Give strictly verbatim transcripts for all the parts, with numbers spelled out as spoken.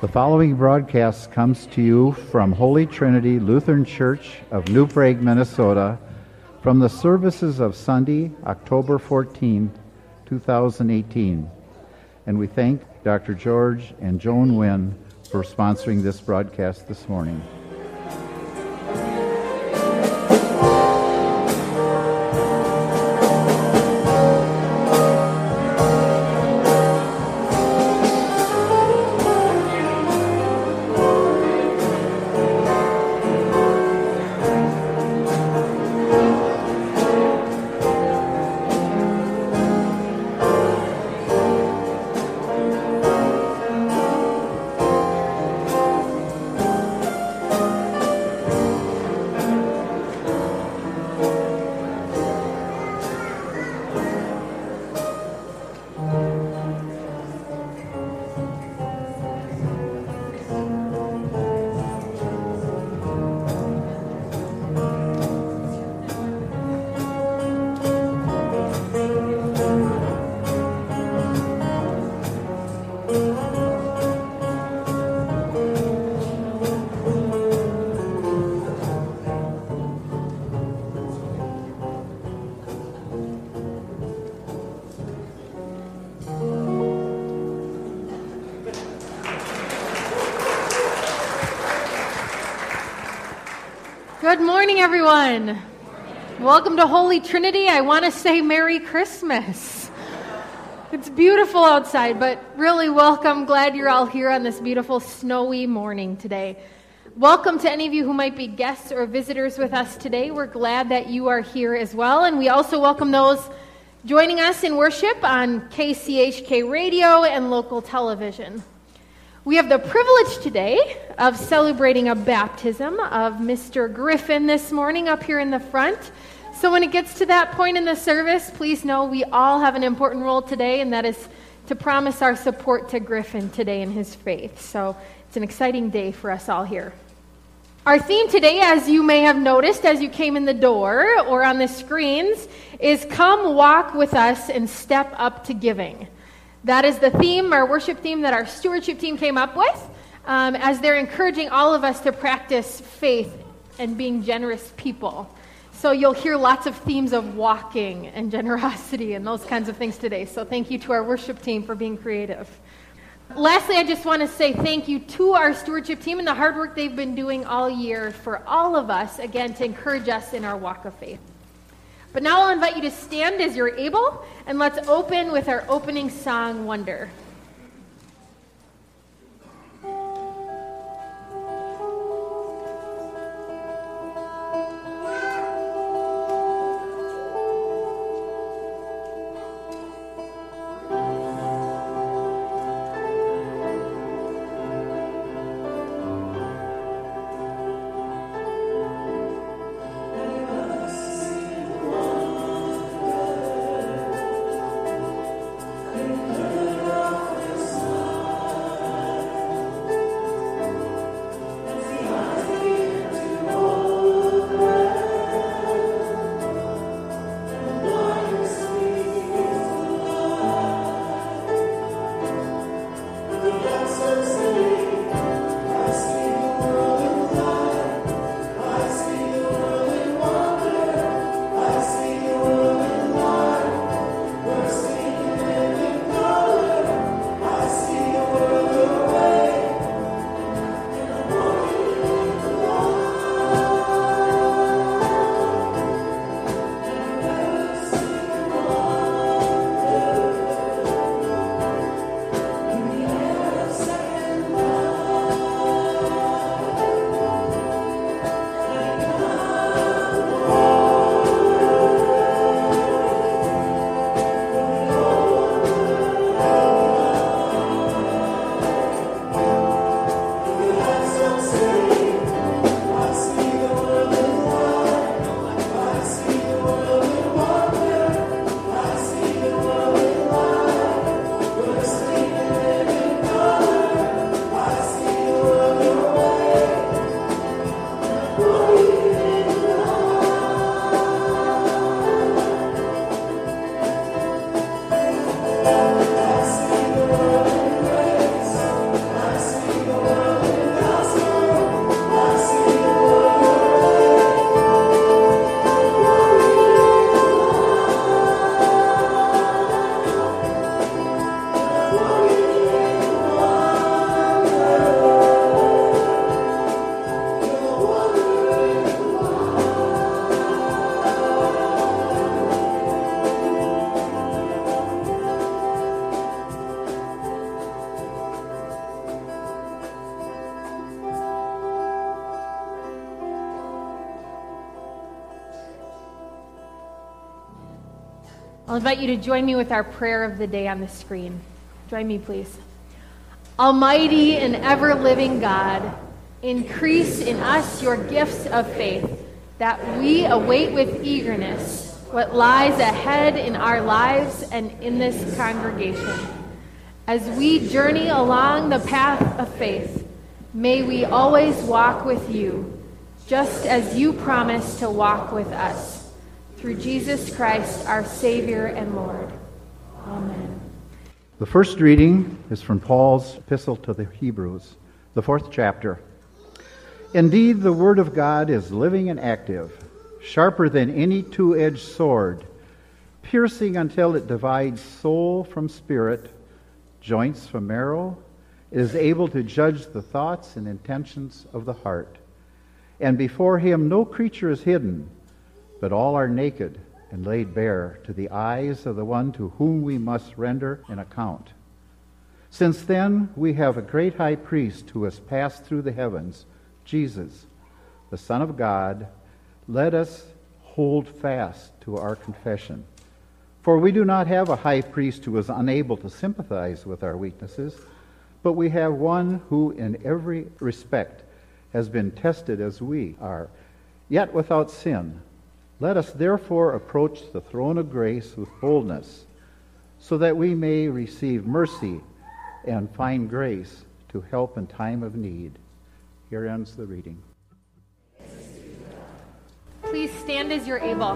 The following broadcast comes to you from Holy Trinity Lutheran Church of New Prague, Minnesota, from the services of Sunday, October fourteenth, two thousand eighteen. And we thank Doctor George and Joan Wynn for sponsoring this broadcast this morning. Good morning, everyone. Welcome to Holy Trinity. I want to say Merry Christmas. It's beautiful outside, but really welcome. Glad you're all here on this beautiful snowy morning today. Welcome to any of you who might be guests or visitors with us today. We're glad that you are here as well. And we also welcome those joining us in worship on K C H K radio and local television. We have the privilege today of celebrating a baptism of Mister Griffin this morning up here in the front. So when it gets to that point in the service, please know we all have an important role today, and that is to promise our support to Griffin today in his faith. So it's an exciting day for us all here. Our theme today, as you may have noticed as you came in the door or on the screens, is Come Walk With Us and Step Up to Giving. That is the theme, our worship theme that our stewardship team came up with um, as they're encouraging all of us to practice faith and being generous people. So you'll hear lots of themes of walking and generosity and those kinds of things today. So thank you to our worship team for being creative. Lastly, I just want to say thank you to our stewardship team and the hard work they've been doing all year for all of us, again, to encourage us in our walk of faith. But now I'll invite you to stand as you're able, and let's open with our opening song, Wonder. Love I'll invite you to join me with our prayer of the day on the screen. Join me, please. Almighty and ever-living God, increase in us your gifts of faith, that we await with eagerness what lies ahead in our lives and in this congregation. As we journey along the path of faith, may we always walk with you, just as you promised to walk with us. Through Jesus Christ, our Savior and Lord. Amen. The first reading is from Paul's epistle to the Hebrews, the fourth chapter. Indeed, the word of God is living and active, sharper than any two-edged sword, piercing until it divides soul from spirit, joints from marrow. It is able to judge the thoughts and intentions of the heart. And before him no creature is hidden, but all are naked and laid bare to the eyes of the one to whom we must render an account. Since then we have a great high priest who has passed through the heavens, Jesus, the Son of God. Let us hold fast to our confession. For we do not have a high priest who is unable to sympathize with our weaknesses, but we have one who in every respect has been tested as we are, yet without sin. Let us therefore approach the throne of grace with boldness, so that we may receive mercy and find grace to help in time of need. Here ends the reading. Please stand as you're able.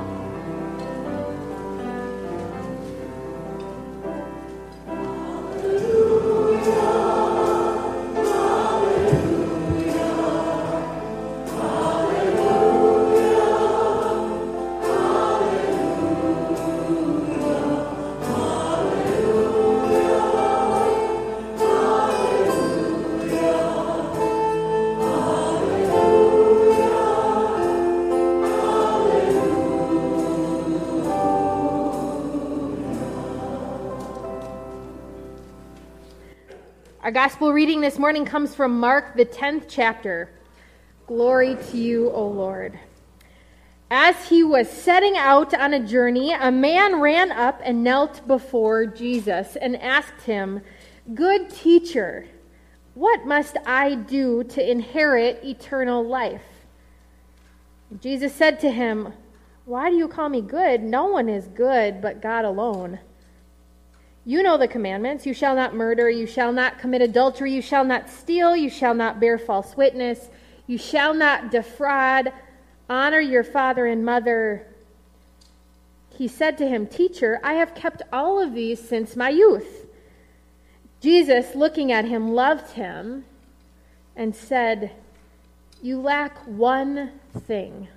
Our gospel reading this morning comes from Mark, the tenth chapter. Glory to you, O Lord. As he was setting out on a journey, a man ran up and knelt before Jesus and asked him, "Good teacher, what must I do to inherit eternal life?" Jesus said to him, "Why do you call me good? No one is good but God alone. You know the commandments. You shall not murder. You shall not commit adultery. You shall not steal. You shall not bear false witness. You shall not defraud. Honor your father and mother." He said to him, "Teacher, I have kept all of these since my youth." Jesus, looking at him, loved him and said, "You lack one thing.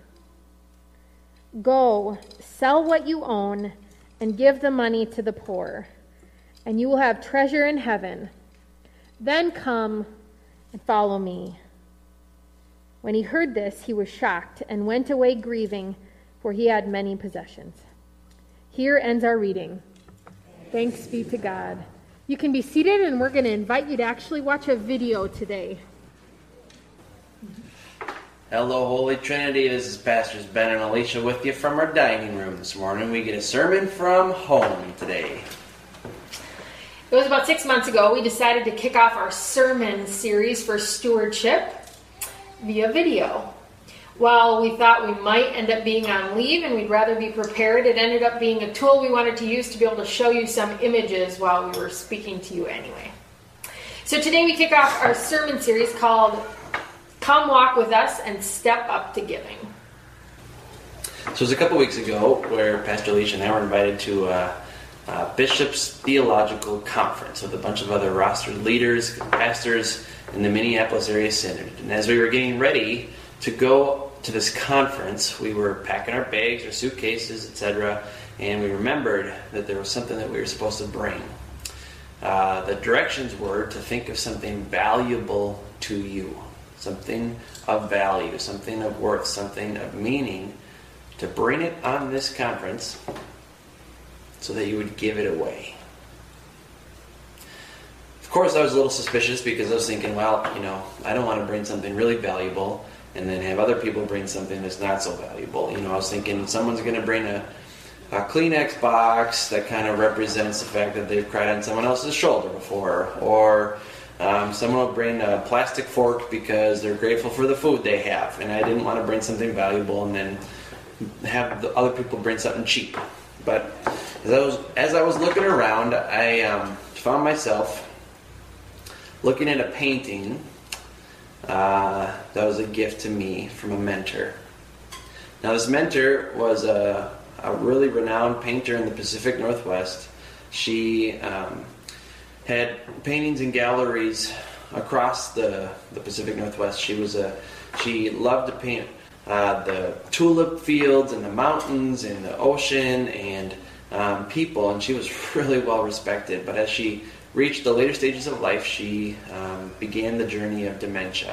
Go, sell what you own and give the money to the poor, and you will have treasure in heaven. Then come and follow me." When he heard this, he was shocked and went away grieving, for he had many possessions. Here ends our reading. Thanks be to God. You can be seated, and we're going to invite you to actually watch a video today. Hello, Holy Trinity. This is Pastors Ben and Alicia with you from our dining room this morning. We get a sermon from home today. It was about six months ago we decided to kick off our sermon series for stewardship via video. While we thought we might end up being on leave and we'd rather be prepared, it ended up being a tool we wanted to use to be able to show you some images while we were speaking to you anyway. So today we kick off our sermon series called Come Walk With Us and Step Up to Giving. So it was a couple weeks ago where Pastor Alicia and I were invited to a, a Bishop's Theological Conference with a bunch of other rostered leaders, pastors in the Minneapolis area synod. And as we were getting ready to go to this conference, we were packing our bags, our suitcases, et cetera, and we remembered that there was something that we were supposed to bring. Uh, the directions were to think of something valuable to you, something of value, something of worth, something of meaning, to bring it on this conference so that you would give it away. Of course, I was a little suspicious because I was thinking, well, you know, I don't want to bring something really valuable and then have other people bring something that's not so valuable. You know, I was thinking someone's going to bring a, a Kleenex box that kind of represents the fact that they've cried on someone else's shoulder before, or um, someone will bring a plastic fork because they're grateful for the food they have, and I didn't want to bring something valuable and then have the other people bring something cheap. But as I was as I was looking around, I um, found myself looking at a painting uh, that was a gift to me from a mentor. Now, this mentor was a, a really renowned painter in the Pacific Northwest. She um, had paintings in galleries across the, the Pacific Northwest. She was a she loved to paint uh, the tulip fields and the mountains and the ocean and um, people, and she was really well respected. But as she reached the later stages of life, she um, began the journey of dementia.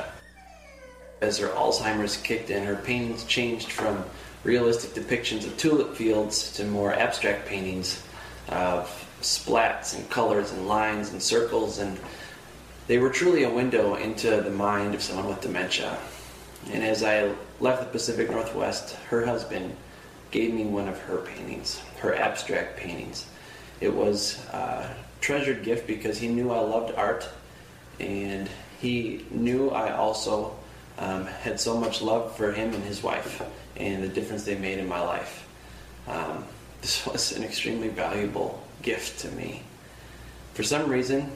As her Alzheimer's kicked in, her paintings changed from realistic depictions of tulip fields to more abstract paintings of splats and colors and lines and circles, and they were truly a window into the mind of someone with dementia. And as I left the Pacific Northwest, her husband gave me one of her paintings, her abstract paintings. It was a treasured gift because he knew I loved art, and he knew I also um, had so much love for him and his wife and the difference they made in my life. Um, this was an extremely valuable gift to me. For some reason,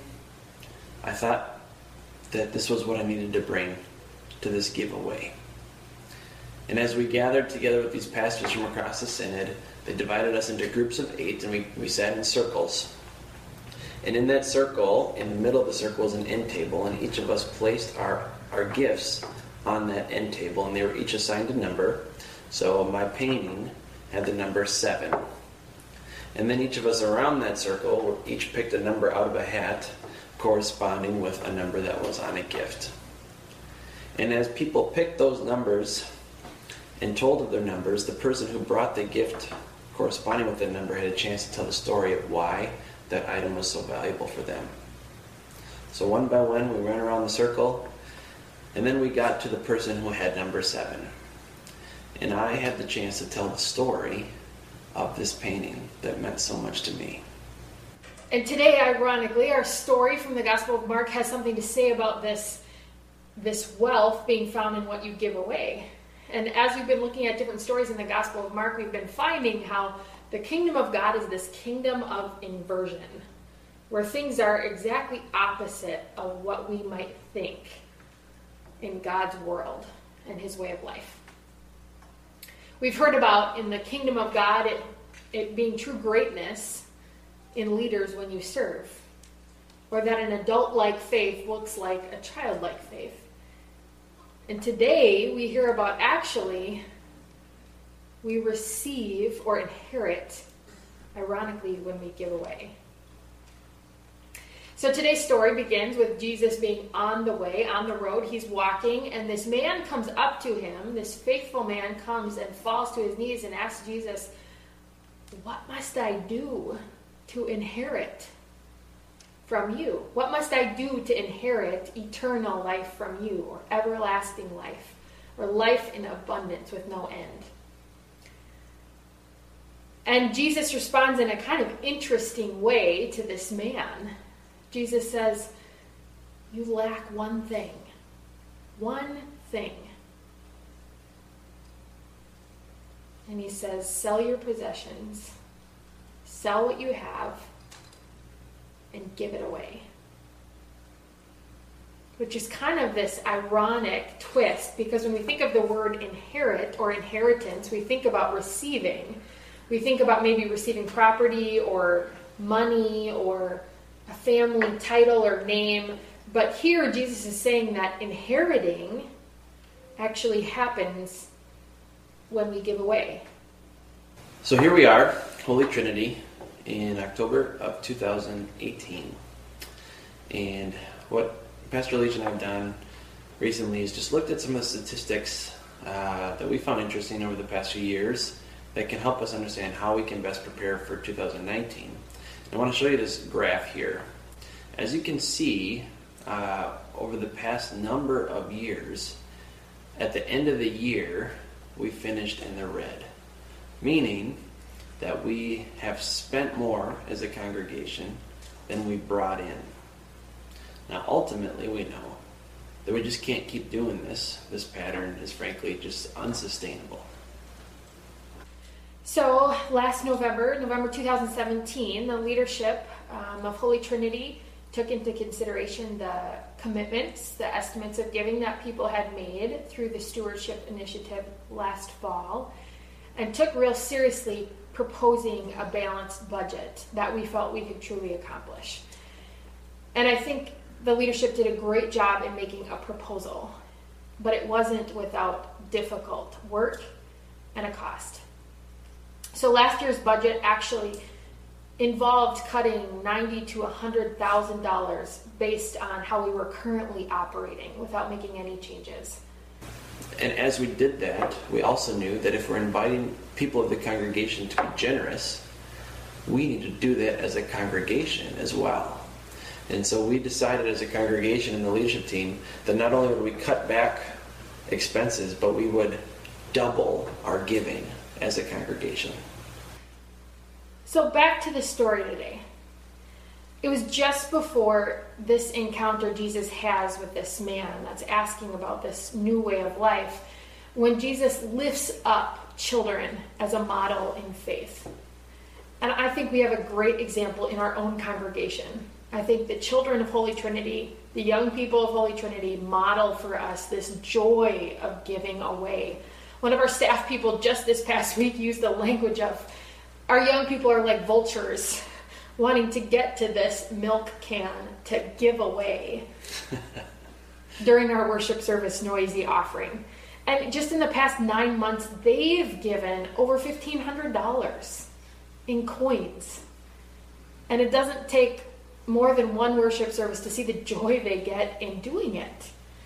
I thought that this was what I needed to bring to this giveaway. And as we gathered together with these pastors from across the synod, they divided us into groups of eight, and we, we sat in circles. And in that circle, in the middle of the circle, was an end table, and each of us placed our, our gifts on that end table, and they were each assigned a number. So my painting had the number seven. And then each of us around that circle each picked a number out of a hat corresponding with a number that was on a gift. And as people picked those numbers and told of their numbers, the person who brought the gift corresponding with that number had a chance to tell the story of why that item was so valuable for them. So one by one we went around the circle, and then we got to the person who had number seven. And I had the chance to tell the story of this painting that meant so much to me. And today, ironically, our story from the Gospel of Mark has something to say about this, this wealth being found in what you give away. And as we've been looking at different stories in the Gospel of Mark, we've been finding how the kingdom of God is this kingdom of inversion, where things are exactly opposite of what we might think in God's world and his way of life. We've heard about in the kingdom of God it, it being true greatness in leaders when you serve, or that an adult-like faith looks like a childlike faith. And today we hear about actually we receive or inherit, ironically, when we give away. So today's story begins with Jesus being on the way, on the road. He's walking, and this man comes up to him. This faithful man comes and falls to his knees and asks Jesus, "What must I do to inherit from you? What must I do to inherit eternal life from you, or everlasting life, or life in abundance with no end?" And Jesus responds in a kind of interesting way to this man. Jesus says, "You lack one thing. One thing." And he says, "Sell your possessions, sell what you have, and give it away." Which is kind of this ironic twist, because when we think of the word inherit or inheritance, we think about receiving. We think about maybe receiving property or money or a family title or name. But here Jesus is saying that inheriting actually happens when we give away. So here we are, Holy Trinity, in October of two thousand eighteen. And what Pastor Leach and I have done recently is just looked at some of the statistics uh, that we found interesting over the past few years that can help us understand how we can best prepare for two thousand nineteen. I want to show you this graph here. As you can see, uh, over the past number of years, at the end of the year, we finished in the red. Meaning that we have spent more as a congregation than we brought in. Now, ultimately, we know that we just can't keep doing this. This pattern is frankly just unsustainable. So last November, November two thousand seventeen, the leadership um, of Holy Trinity took into consideration the commitments, the estimates of giving that people had made through the stewardship initiative last fall, and took real seriously proposing a balanced budget that we felt we could truly accomplish. And I think the leadership did a great job in making a proposal, but it wasn't without difficult work and a cost. So last year's budget actually involved cutting ninety to one hundred thousand dollars based on how we were currently operating without making any changes. And as we did that, we also knew that if we're inviting people of the congregation to be generous, we need to do that as a congregation as well. And so we decided as a congregation and the leadership team that not only would we cut back expenses, but we would double our giving as a congregation. So back to the story today. It was just before this encounter Jesus has with this man that's asking about this new way of life, when Jesus lifts up children as a model in faith. And I think we have a great example in our own congregation. I think the children of Holy Trinity, the young people of Holy Trinity, model for us this joy of giving away. One of our staff people just this past week used the language of, our young people are like vultures wanting to get to this milk can to give away during our worship service noisy offering. And just in the past nine months, they've given over fifteen hundred dollars in coins. And it doesn't take more than one worship service to see the joy they get in doing it.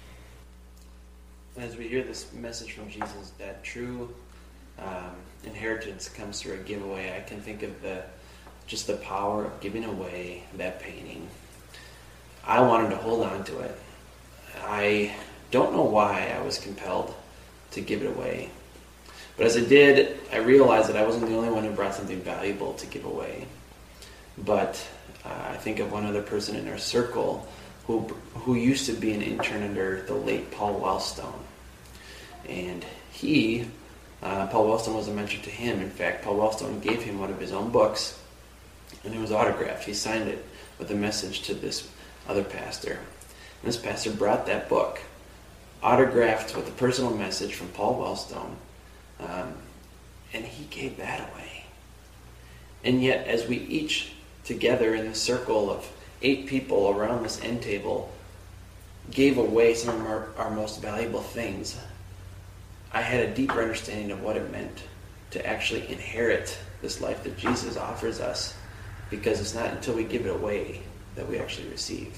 As we hear this message from Jesus, that true um, inheritance comes through a giveaway, I can think of the just the power of giving away that painting. I wanted to hold on to it. I don't know why I was compelled to give it away. But as I did, I realized that I wasn't the only one who brought something valuable to give away. But uh, I think of one other person in our circle who who used to be an intern under the late Paul Wellstone. And he, uh, Paul Wellstone was a mentor to him. In fact, Paul Wellstone gave him one of his own books, and it was autographed. He signed it with a message to this other pastor. And this pastor brought that book, autographed with a personal message from Paul Wellstone, um, and he gave that away. And yet, as we each together in the circle of eight people around this end table gave away some of our, our most valuable things, I had a deeper understanding of what it meant to actually inherit this life that Jesus offers us, because it's not until we give it away that we actually receive.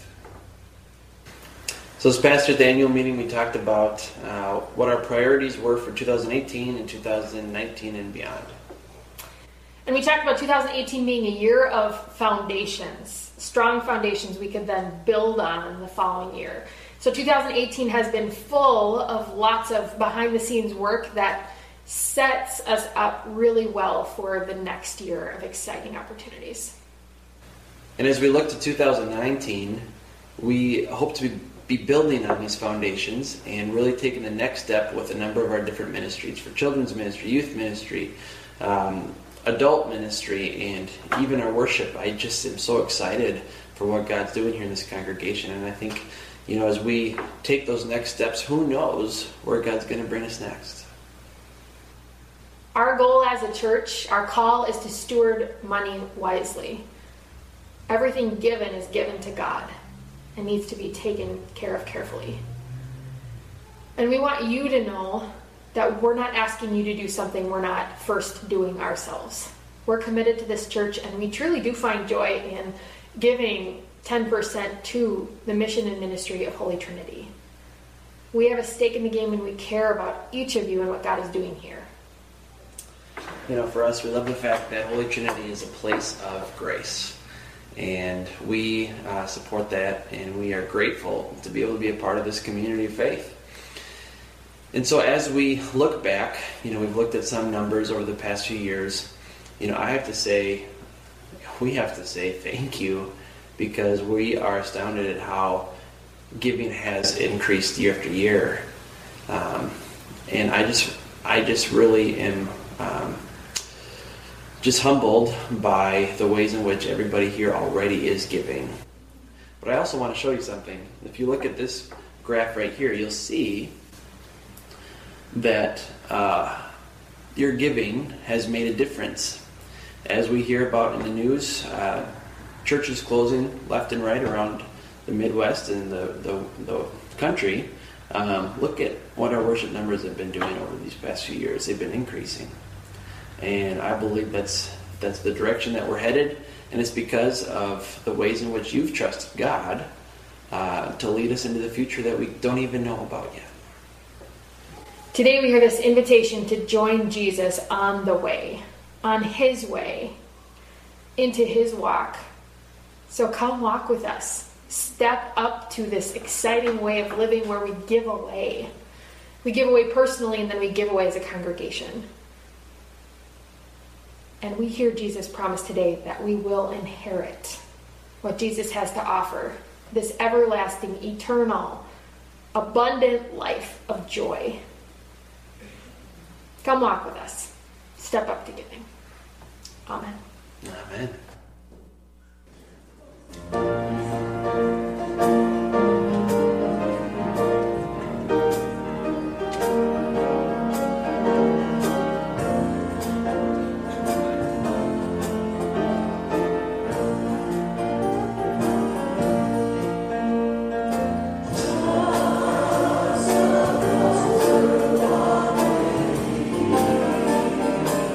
So this past year, the annual meeting, we talked about uh, what our priorities were for two thousand eighteen and two thousand nineteen and beyond. And we talked about two thousand eighteen being a year of foundations, strong foundations we could then build on in the following year. So two thousand eighteen has been full of lots of behind-the-scenes work that sets us up really well for the next year of exciting opportunities. And as we look to two thousand nineteen, we hope to be, be building on these foundations and really taking the next step with a number of our different ministries, for children's ministry, youth ministry, um, adult ministry, and even our worship. I just am so excited for what God's doing here in this congregation. And I think, you know, as we take those next steps, who knows where God's going to bring us next. Our goal as a church, our call is to steward money wisely. Everything given is given to God and needs to be taken care of carefully. And we want you to know that we're not asking you to do something we're not first doing ourselves. We're committed to this church, and we truly do find joy in giving ten percent to the mission and ministry of Holy Trinity. We have a stake in the game, and we care about each of you and what God is doing here. You know, for us, we love the fact that Holy Trinity is a place of grace. And we uh, support that, and we are grateful to be able to be a part of this community of faith. And so as we look back, you know, we've looked at some numbers over the past few years, you know, I have to say, we have to say thank you, because we are astounded at how giving has increased year after year. Um, and I just, I just really am um, just humbled by the ways in which everybody here already is giving. But I also want to show you something. If you look at this graph right here, you'll see that uh, your giving has made a difference. As we hear about in the news, uh, churches closing left and right around the Midwest and the, the, the country. Um, look at what our worship numbers have been doing over these past few years. They've been increasing. And I believe that's that's the direction that we're headed. And it's because of the ways in which you've trusted God uh, to lead us into the future that we don't even know about yet. Today we hear this invitation to join Jesus on the way, on his way, into his walk. So come walk with us. Step up to this exciting way of living where we give away. We give away personally, and then we give away as a congregation. And we hear Jesus promise today that we will inherit what Jesus has to offer, this everlasting, eternal, abundant life of joy. Come walk with us. Step up to giving. Amen. Amen.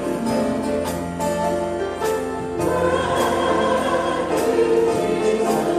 Jesus.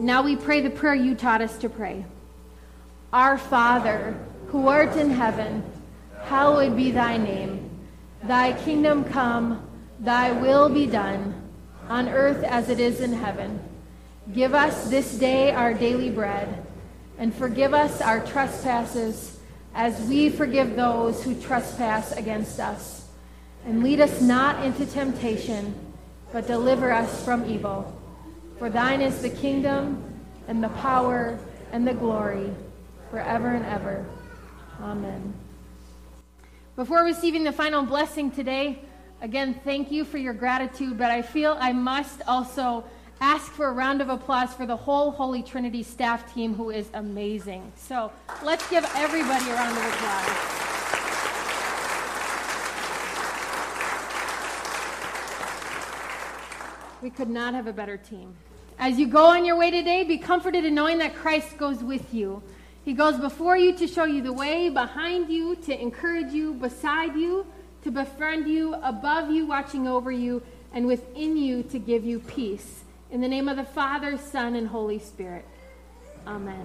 now we pray the prayer you taught us to pray. Our Father, who art in heaven, hallowed be thy name. Thy kingdom come, thy will be done, on earth as it is in heaven. Give us this day our daily bread, and forgive us our trespasses, as we forgive those who trespass against us. And lead us not into temptation, but deliver us from evil. For thine is the kingdom, and the power, and the glory, forever and ever. Amen. Before receiving the final blessing today, again, thank you for your gratitude, but I feel I must also ask for a round of applause for the whole Holy Trinity staff team, who is amazing. So let's give everybody a round of applause. We could not have a better team. As you go on your way today, be comforted in knowing that Christ goes with you. He goes before you to show you the way, behind you to encourage you, beside you to befriend you, above you, watching over you, and within you to give you peace. In the name of the Father, Son, and Holy Spirit. Amen.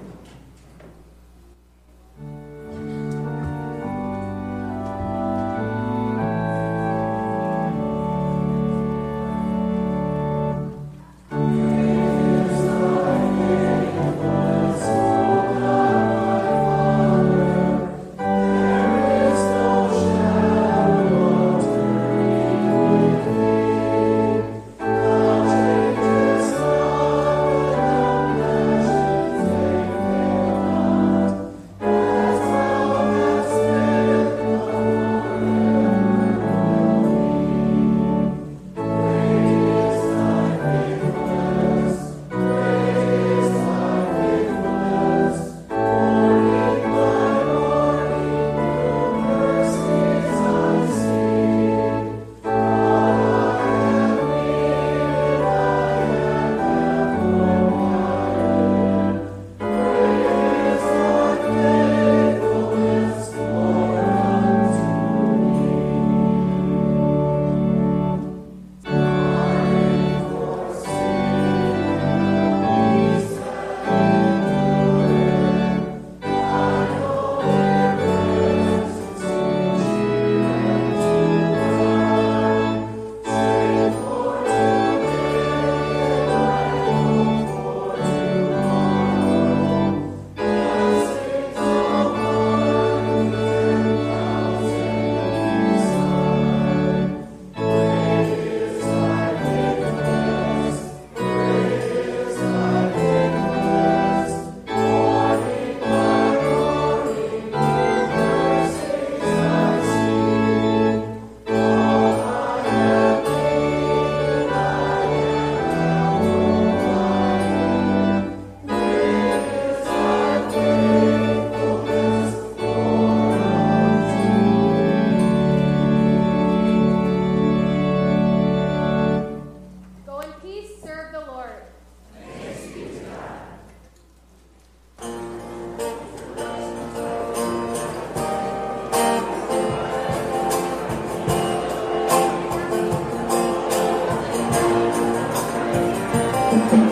Thank you.